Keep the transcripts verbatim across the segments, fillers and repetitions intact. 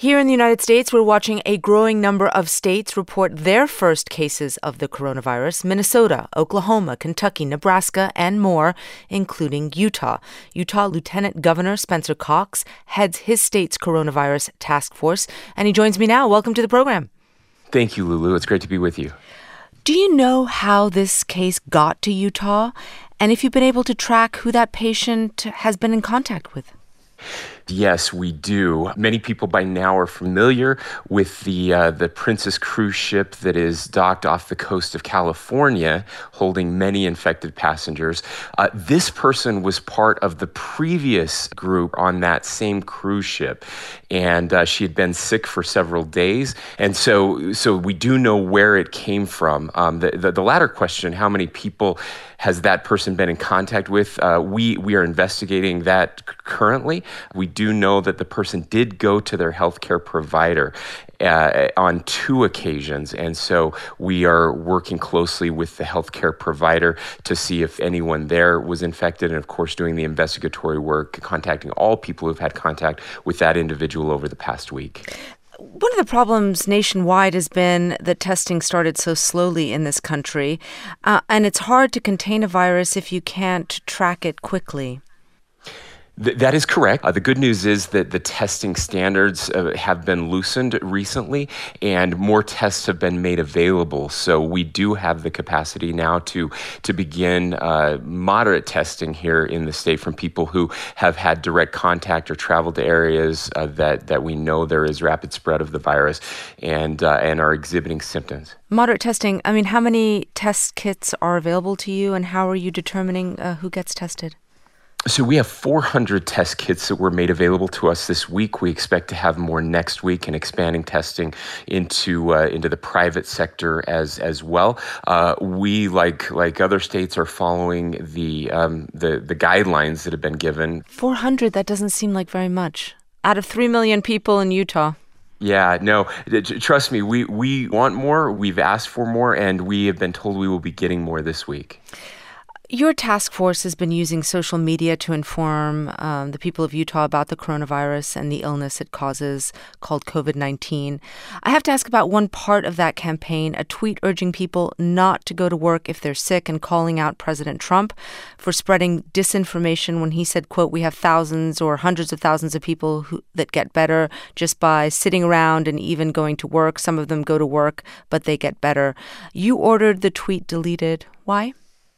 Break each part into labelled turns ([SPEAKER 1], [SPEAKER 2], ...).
[SPEAKER 1] Here in the United States, we're watching a growing number of states report their first cases of the coronavirus. Minnesota, Oklahoma, Kentucky, Nebraska, and more, including Utah. Utah Lieutenant Governor Spencer Cox heads his state's coronavirus task force, and he joins me now. Welcome to the program.
[SPEAKER 2] Thank you, Lulu. It's great to be with you.
[SPEAKER 1] Do you know how this case got to Utah? And if you've been able to track who that patient has been in contact with?
[SPEAKER 2] Yes, we do. Many people by now are familiar with the uh, the Princess cruise ship that is docked off the coast of California, holding many infected passengers. Uh, this person was part of the previous group on that same cruise ship, and uh, she had been sick for several days. And so, so we do know where it came from. Um, the, the the latter question, how many people has that person been in contact with? Uh, we we are investigating that currently. We do know that the person did go to their healthcare provider uh, on two occasions. And so we are working closely with the healthcare provider to see if anyone there was infected. And of course, doing the investigatory work, contacting all people who've had contact with that individual over the past week.
[SPEAKER 1] One of the problems nationwide has been that testing started so slowly in this country, uh, and it's hard to contain a virus if you can't track it quickly.
[SPEAKER 2] Th- that is correct. Uh, the good news is that the testing standards uh, have been loosened recently, and more tests have been made available. So we do have the capacity now to to begin uh, moderate testing here in the state from people who have had direct contact or traveled to areas uh, that that we know there is rapid spread of the virus, and uh, and are exhibiting symptoms.
[SPEAKER 1] Moderate testing. I mean, how many test kits are available to you, and how are you determining uh, who gets tested?
[SPEAKER 2] So we have four hundred test kits that were made available to us this week. We expect to have more next week and expanding testing into uh, into the private sector as as well. Uh, we, like like other states, are following the um, the the guidelines that have been given.
[SPEAKER 1] four hundred, that doesn't seem like very much. Out of three million people in Utah.
[SPEAKER 2] Yeah, no, trust me, we, we want more, we've asked for more, and we have been told we will be getting more this week.
[SPEAKER 1] Your task force has been using social media to inform um, the people of Utah about the coronavirus and the illness it causes called covid nineteen. I have to ask about one part of that campaign, a tweet urging people not to go to work if they're sick and calling out President Trump for spreading disinformation when he said, quote, "We have thousands or hundreds of thousands of people who, that get better just by sitting around and even going to work. Some of them go to work, but they get better." You ordered the tweet deleted. Why?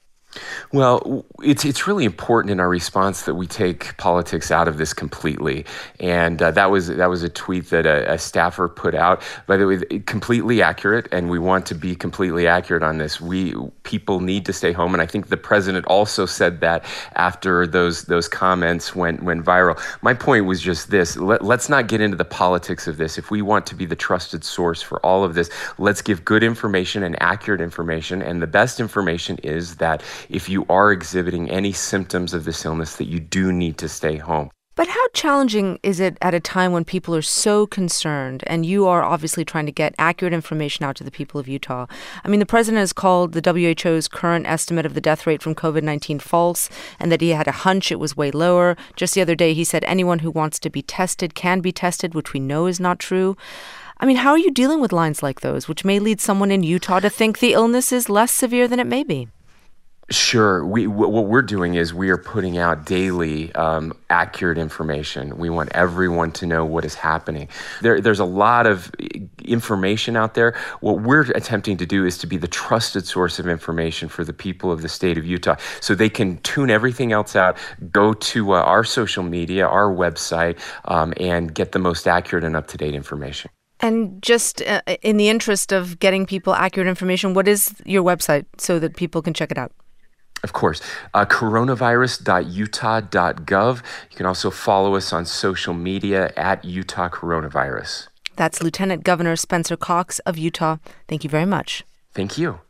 [SPEAKER 2] Well, it's it's really important in our response that we take politics out of this completely, and uh, that was that was a tweet that a, a staffer put out. By the way, completely accurate, and we want to be completely accurate on this. We people need to stay home, and I think the president also said that after those those comments went went viral. My point was just this: Let, let's not get into the politics of this. If we want to be the trusted source for all of this, let's give good information and accurate information, and the best information is that if you are exhibiting any symptoms of this illness, that you do need to stay home.
[SPEAKER 1] But how challenging is it at a time when people are so concerned, and you are obviously trying to get accurate information out to the people of Utah? I mean, the president has called the W H O's current estimate of the death rate from covid nineteen false, and that he had a hunch it was way lower. Just the other day, he said anyone who wants to be tested can be tested, which we know is not true. I mean, how are you dealing with lines like those, which may lead someone in Utah to think the illness is less severe than it may be?
[SPEAKER 2] Sure. We what we're doing is we are putting out daily um, accurate information. We want everyone to know what is happening. There, there's a lot of information out there. What we're attempting to do is to be the trusted source of information for the people of the state of Utah, so they can tune everything else out, go to uh, our social media, our website, um, and get the most accurate and up-to-date information.
[SPEAKER 1] And just uh, in the interest of getting people accurate information, what is your website so that people can check it out?
[SPEAKER 2] Of course, uh, coronavirus dot utah dot gov. You can also follow us on social media at Utah Coronavirus.
[SPEAKER 1] That's Lieutenant Governor Spencer Cox of Utah. Thank you very much.
[SPEAKER 2] Thank you.